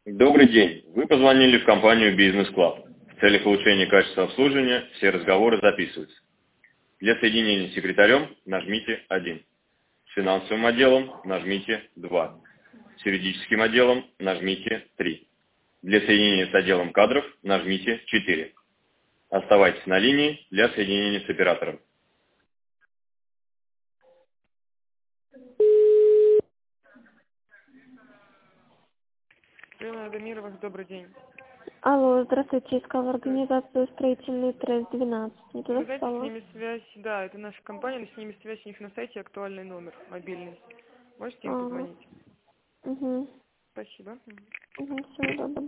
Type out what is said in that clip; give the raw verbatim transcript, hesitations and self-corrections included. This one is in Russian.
Добрый день. Вы позвонили в компанию Business Club. В целях улучшения качества обслуживания все разговоры записываются. Для соединения с секретарем нажмите один. С финансовым отделом нажмите два. С юридическим отделом нажмите три. Для соединения с отделом кадров нажмите четыре. Оставайтесь на линии для соединения с оператором. Елена Дамировых, добрый день. Алло, здравствуйте, искала организацию «Строительный трест двенадцать». Не туда Вы знаете, с встала? ними связь, да, это наша компания, но с ними связь, у них на сайте актуальный номер мобильный. Можете им Ага. позвонить? Угу. Спасибо. Угу, всего доброго.